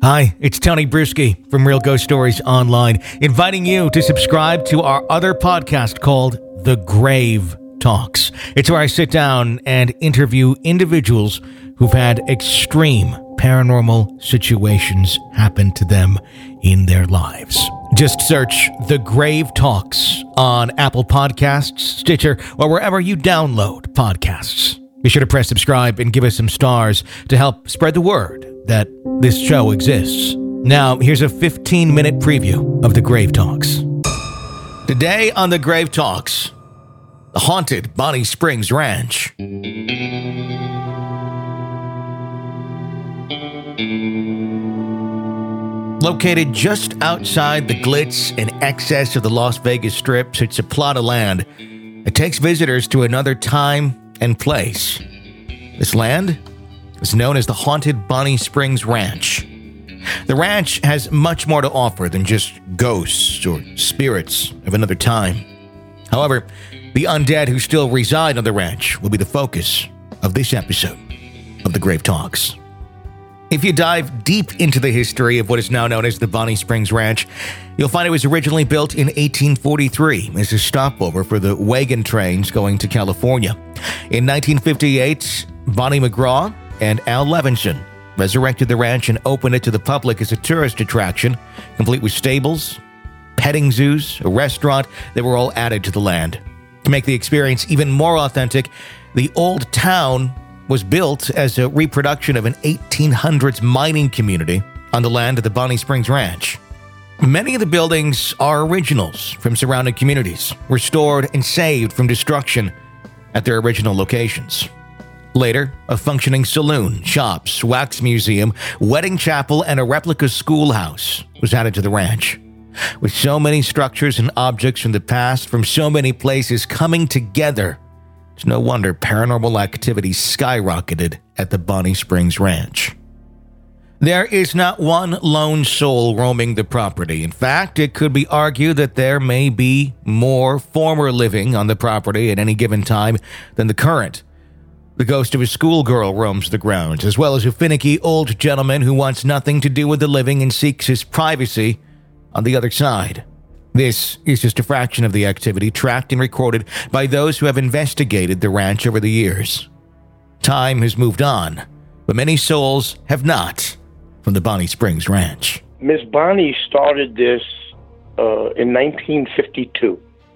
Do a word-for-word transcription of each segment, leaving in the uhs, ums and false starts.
Hi, it's Tony Bruschi from Real Ghost Stories Online, inviting you to subscribe to our other podcast called The Grave Talks. It's where I sit down and interview individuals who've had extreme paranormal situations happen to them in their lives. Just search The Grave Talks on Apple Podcasts, Stitcher, or wherever you download podcasts. Be sure to press subscribe and give us some stars to help spread the word that this show exists. Now, here's a fifteen-minute preview of The Grave Talks. Today on The Grave Talks, the haunted Bonnie Springs Ranch. Located just outside the glitz and excess of the Las Vegas Strip, it's a plot of land. It takes visitors to another time and place. This land is known as the haunted Bonnie Springs Ranch. The ranch has much more to offer than just ghosts or spirits of another time. However, the undead who still reside on the ranch will be the focus of this episode of The Grave Talks. If you dive deep into the history of what is now known as the Bonnie Springs Ranch, you'll find it was originally built in eighteen forty-three as a stopover for the wagon trains going to California. In nineteen fifty-eight, Bonnie McGraw and Al Levinson resurrected the ranch and opened it to the public as a tourist attraction, complete with stables, petting zoos, a restaurant that were all added to the land. To make the experience even more authentic, the old town was built as a reproduction of an eighteen hundreds mining community on the land of the Bonnie Springs Ranch. Many of the buildings are originals from surrounding communities, restored and saved from destruction at their original locations. Later, a functioning saloon, shops, wax museum, wedding chapel, and a replica schoolhouse was added to the ranch. With so many structures and objects from the past from so many places coming together, it's no wonder paranormal activity skyrocketed at the Bonnie Springs Ranch. There is not one lone soul roaming the property. In fact, it could be argued that there may be more former living on the property at any given time than the current. The ghost of a schoolgirl roams the grounds, as well as a finicky old gentleman who wants nothing to do with the living and seeks his privacy on the other side. This is just a fraction of the activity tracked and recorded by those who have investigated the ranch over the years. Time has moved on, but many souls have not from the Bonnie Springs Ranch. Miss Bonnie started this uh, in nineteen fifty-two.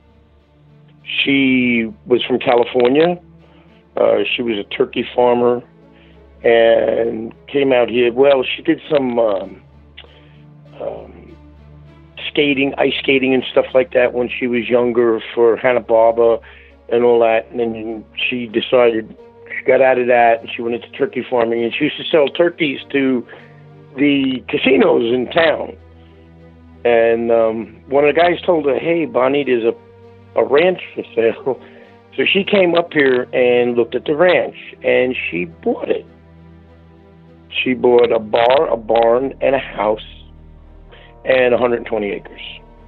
She was from California. Uh, she was a turkey farmer and came out here. Well, she did some um, um, skating, ice skating and stuff like that when she was younger for Hanna-Barbera and all that. And then she decided, she got out of that and she went into turkey farming. And she used to sell turkeys to the casinos in town. And um, one of the guys told her, hey, Bonnie, there's a, a ranch for sale. So she came up here and looked at the ranch, and she bought it. She bought a bar, a barn, and a house, and one hundred twenty acres.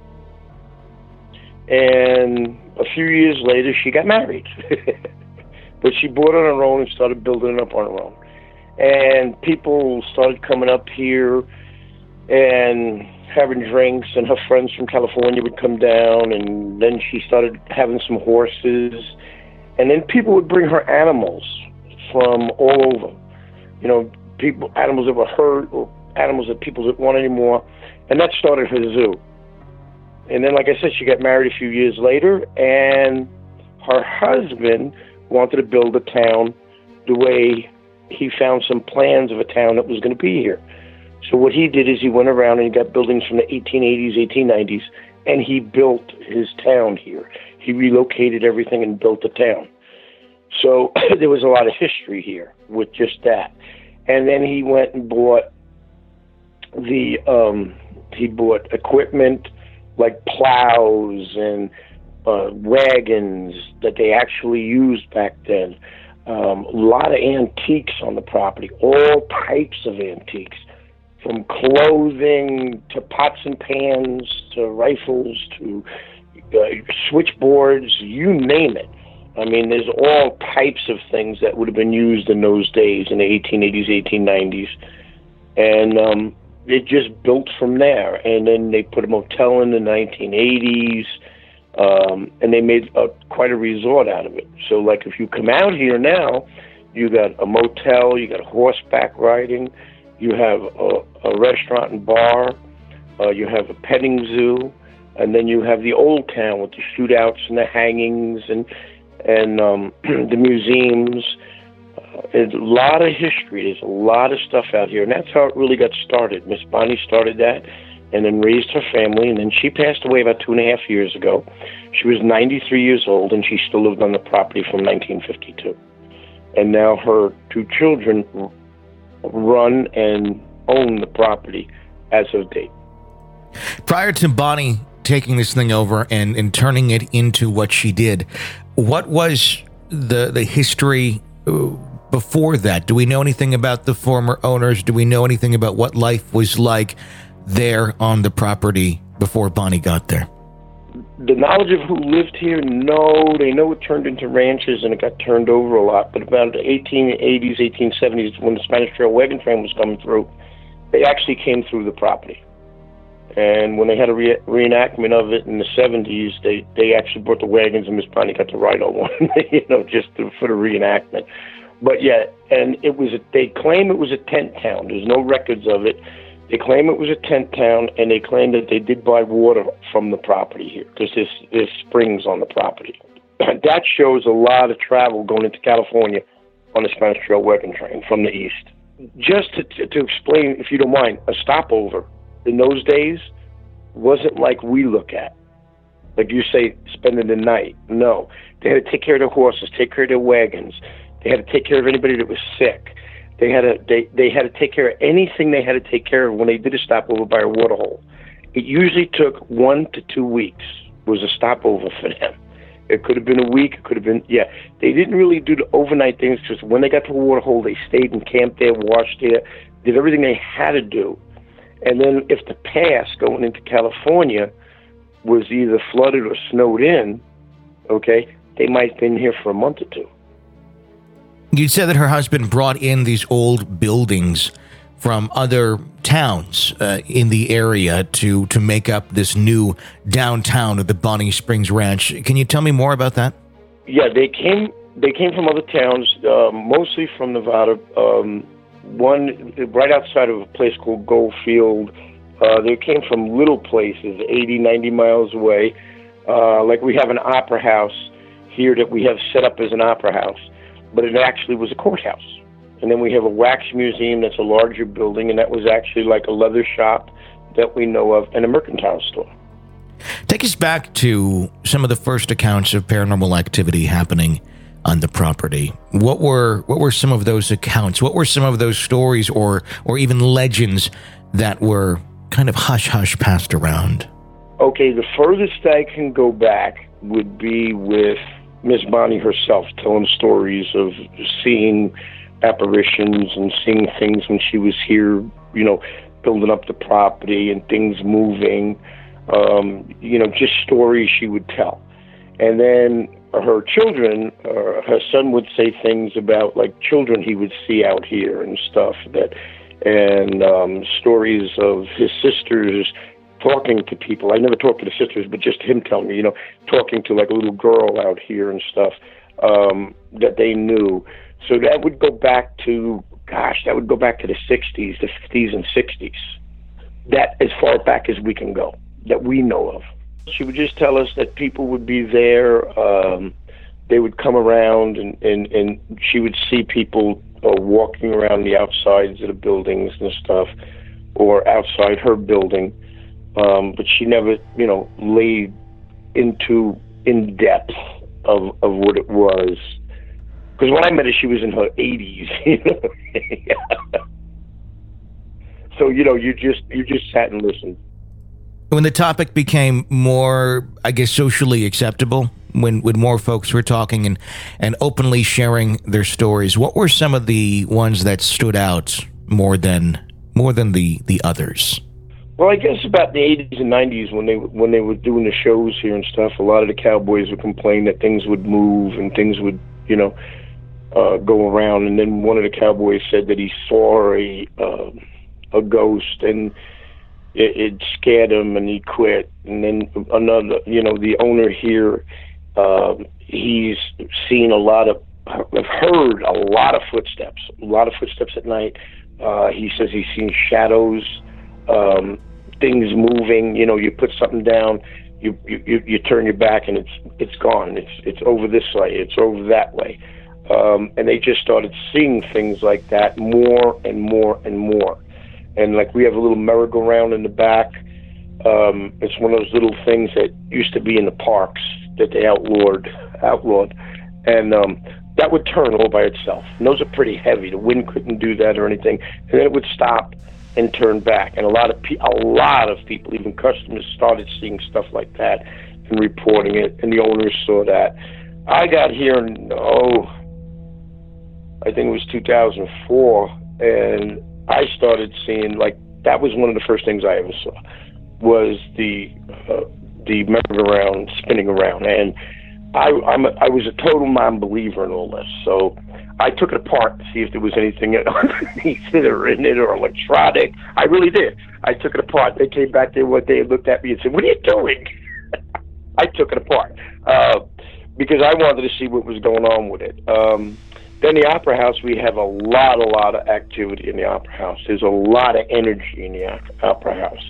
And a few years later, she got married. But she bought on her own and started building it up on her own. And people started coming up here and having drinks, and her friends from California would come down, and then she started having some horses, and then people would bring her animals from all over. You know, people, animals that were hurt, or animals that people didn't want anymore, and that started her zoo. And then, like I said, she got married a few years later, and her husband wanted to build a town the way he found some plans of a town that was going to be here. So what he did is he went around and he got buildings from the eighteen eighties, eighteen nineties, and he built his town here. He relocated everything and built the town. So there was a lot of history here with just that. And then he went and bought the, um, he bought equipment like plows and uh, wagons that they actually used back then. Um, a lot of antiques on the property, all types of antiques. From clothing to pots and pans to rifles to uh, switchboards, you name it. I mean, there's all types of things that would have been used in those days, in the eighteen eighties, eighteen nineties. And um, it just built from there. And then they put a motel in the nineteen eighties, um, and they made a, quite a resort out of it. So, like, if you come out here now, you got a motel, you got horseback riding, you have a, a restaurant and bar, uh, you have a petting zoo, and then you have the old town with the shootouts and the hangings and and um, the museums. Uh, there's a lot of history. There's a lot of stuff out here, and that's how it really got started. Miss Bonnie started that, and then raised her family, and then she passed away about two and a half years ago. She was ninety-three years old, and she still lived on the property from nineteen fifty-two. And now her two children run and own the property as of date. Prior to Bonnie taking this thing over and, and turning it into what she did, what was the the history before that? Do we know anything about the former owners? Do we know anything about what life was like there on the property before Bonnie got there? The knowledge of who lived here, no. They know it turned into ranches and it got turned over a lot. But about the eighteen eighties, eighteen seventies, when the Spanish Trail wagon train was coming through, they actually came through the property. And when they had a re- reenactment of it in the seventies, they, they actually brought the wagons, and Miss Bonnie got to ride on one, you know, just to, for the reenactment. But yeah, and it was a, they claim it was a tent town. There's no records of it. They claim it was a tent town, and they claim that they did buy water from the property here, because there's, there's springs on the property. That shows a lot of travel going into California on the Spanish Trail wagon train from the east. Just to, to, to explain, if you don't mind, a stopover in those days wasn't like we look at. Like you say, spending the night. No. They had to take care of their horses, take care of their wagons. They had to take care of anybody that was sick. They had to they, they had to take care of anything they had to take care of when they did a stopover by a water hole. It usually took one to two weeks was a stopover for them. It could have been a week. It could have been, yeah. They didn't really do the overnight things, because when they got to a water hole, they stayed and camped there, washed there, did everything they had to do. And then if the pass going into California was either flooded or snowed in, okay, they might have been here for a month or two. You said that her husband brought in these old buildings from other towns uh, in the area to, to make up this new downtown of the Bonnie Springs Ranch. Can you tell me more about that? Yeah, they came they came from other towns, uh, mostly from Nevada. Um, one right outside of a place called Goldfield. Uh, they came from little places, eighty, ninety miles away. Uh, like we have an opera house here that we have set up as an opera house, but it actually was a courthouse. And then we have a wax museum that's a larger building, and that was actually like a leather shop that we know of, and a mercantile store. Take us back to some of the first accounts of paranormal activity happening on the property. What were what were some of those accounts? What were some of those stories or or even legends that were kind of hush-hush passed around? Okay, the furthest I can go back would be with Miss Bonnie herself, telling stories of seeing apparitions and seeing things when she was here, you know, building up the property and things moving, um, you know, just stories she would tell. And then her children, uh, her son would say things about, like, children he would see out here and stuff, that, and um, stories of his sisters talking to people. I never talked to the sisters, but just him telling me, you know, talking to, like, a little girl out here and stuff um, that they knew. So that would go back to, gosh, that would go back to the sixties, the fifties and sixties. That as far back as we can go, that we know of. She would just tell us that people would be there. Um, they would come around, and, and, and she would see people uh, walking around the outsides of the buildings and stuff, or outside her building. Um, but she never, you know, laid into in depth of of what it was. Because when I met her, she was in her eighties. You know? So, you know, you just you just sat and listened. When the topic became more, I guess, socially acceptable, when, when more folks were talking and, and openly sharing their stories, what were some of the ones that stood out more than more than the, the others? Well, I guess about the eighties and nineties, when they when they were doing the shows here and stuff, a lot of the cowboys would complain that things would move and things would, you know, uh, go around. And then one of the cowboys said that he saw a uh, a ghost, and it, it scared him, and he quit. And then another, you know, the owner here, um, he's seen a lot of, I've heard a lot of footsteps, a lot of footsteps at night. Uh, he says he's seen shadows, um, things moving. You know, you put something down, you, you you turn your back, and it's it's gone. It's it's over this way. It's over that way. Um, and they just started seeing things like that more and more and more. And like we have a little merry-go-round in the back. Um, it's one of those little things that used to be in the parks that they outlawed, outlawed, and um, that would turn all by itself. And those are pretty heavy. The wind couldn't do that or anything, and then it would stop and turn back. And a lot of pe- a lot of people, even customers, started seeing stuff like that and reporting it. And the owners saw that. I got here in oh, I think it was two thousand four, and I started seeing, like, that was one of the first things I ever saw, was the uh, the merry-go-round spinning around. And I I'm a, I was a total non-believer in all this, so I took it apart to see if there was anything underneath it or in it or electronic. I really did. I took it apart. They came back there one day and looked at me and said, "What are you doing?" I took it apart uh, because I wanted to see what was going on with it. Um, Then the Opera House, we have a lot, a lot of activity in the Opera House. There's a lot of energy in the Opera House.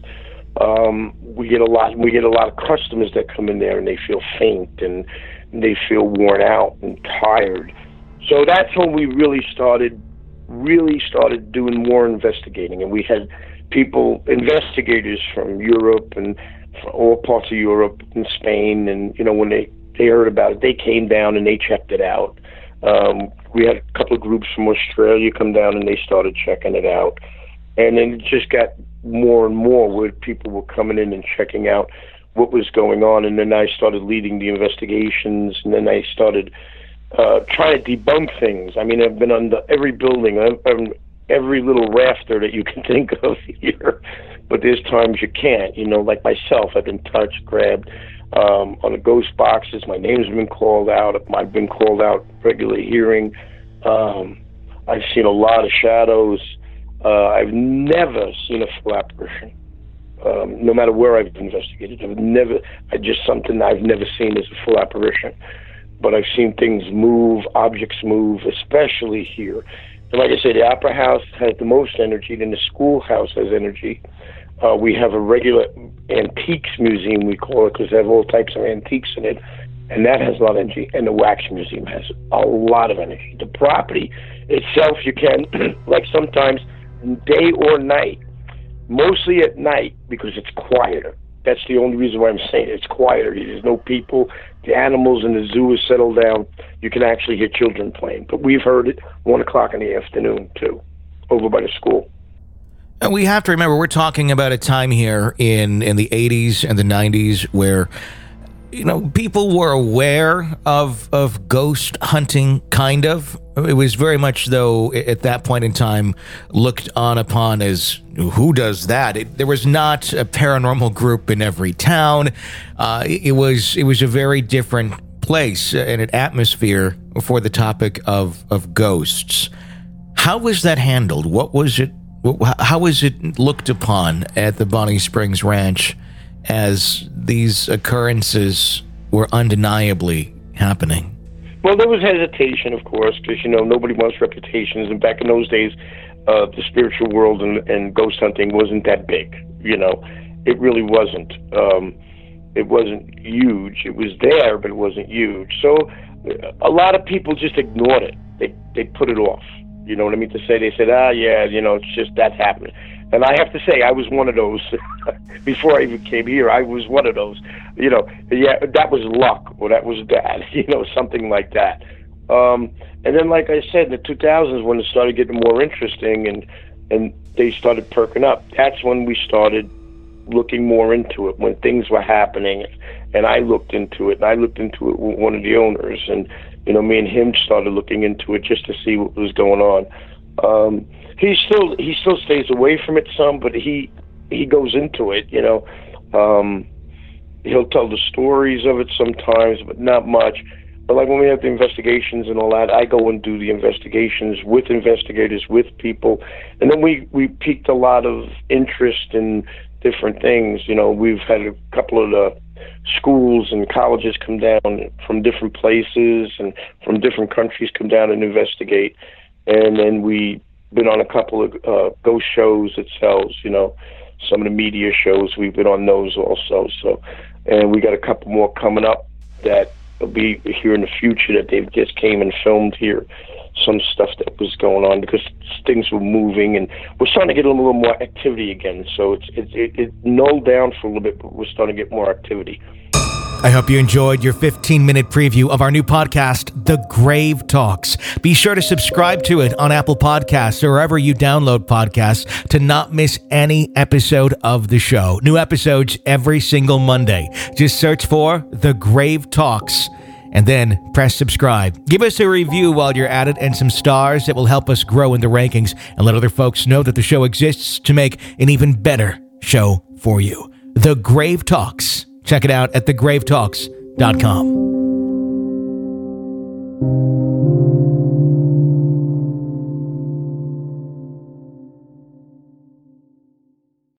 Um, we get a lot. We get a lot of customers that come in there and they feel faint and they feel worn out and tired. So that's when we really started, really started doing more investigating. And we had people, investigators from Europe and from all parts of Europe and Spain. And you know, when they they heard about it, they came down and they checked it out. Um, we had a couple of groups from Australia come down and they started checking it out. And then it just got more and more where people were coming in and checking out what was going on. And then I started leading the investigations, and then I started uh, trying to debunk things. I mean, I've been under every building, I've, I've, every little rafter that you can think of here. But there's times you can't, you know, like myself, I've been touched, grabbed. Um, on the ghost boxes, my name's been called out. I've been called out regular hearing. Um, I've seen a lot of shadows. Uh, I've never seen a full apparition, um, no matter where I've investigated. I've never, I just something I've never seen is a full apparition. But I've seen things move, objects move, especially here. And like I said, the Opera House has the most energy, then the schoolhouse has energy. Uh, we have a regular antiques museum, we call it, because they have all types of antiques in it, and that has a lot of energy. And the wax museum has a lot of energy. The property itself, you can, like sometimes day or night, mostly at night because it's quieter. That's the only reason why I'm saying it. It's quieter. There's no people. The animals in the zoo are settled down. You can actually hear children playing. But we've heard it one o'clock in the afternoon, too, over by the school. And we have to remember, we're talking about a time here in, in the eighties and the nineties where, you know, people were aware of of ghost hunting, kind of. It was very much, though, at that point in time, looked on upon as, who does that? It, there was not a paranormal group in every town. Uh, it, it was it was a very different place and an atmosphere for the topic of, of ghosts. How was that handled? What was it? How was it looked upon at the Bonnie Springs Ranch as these occurrences were undeniably happening? Well, there was hesitation, of course, because, you know, nobody wants reputations. And back in those days, uh, the spiritual world and, and ghost hunting wasn't that big, you know. It really wasn't. Um, it wasn't huge. It was there, but it wasn't huge. So a lot of people just ignored it. They they put it off. You know what I mean to say? They said, ah, yeah, you know, it's just that's happening. And I have to say, I was one of those. Before I even came here, I was one of those. You know, yeah, that was luck, or that was bad, you know, something like that. Um, and then, like I said, in the two thousands, when it started getting more interesting and, and they started perking up, that's when we started looking more into it, when things were happening. And I looked into it, and I looked into it with one of the owners, and you know, me and him started looking into it just to see what was going on. Um, he still he still stays away from it some, but he he goes into it. You know, um, he'll tell the stories of it sometimes, but not much. But like when we have the investigations and all that, I go and do the investigations with investigators, with people. And then we, we piqued a lot of interest in different things. You know, we've had a couple of the schools and colleges come down from different places and from different countries come down and investigate. And then we've been on a couple of uh, ghost shows itself, you know, some of the media shows. We've been on those also. So, and we got a couple more coming up that will be here in the future that they just came and filmed here. Some stuff that was going on because things were moving, and we're starting to get a little more activity again. So it's it, it, it nulled down for a little bit, but we're starting to get more activity. I hope you enjoyed your fifteen-minute preview of our new podcast, The Grave Talks. Be sure to subscribe to it on Apple Podcasts or wherever you download podcasts to not miss any episode of the show. New episodes every single Monday. Just search for The Grave Talks and then press subscribe. Give us a review while you're at it and some stars that will help us grow in the rankings and let other folks know that the show exists to make an even better show for you. The Grave Talks. Check it out at the grave talks dot com.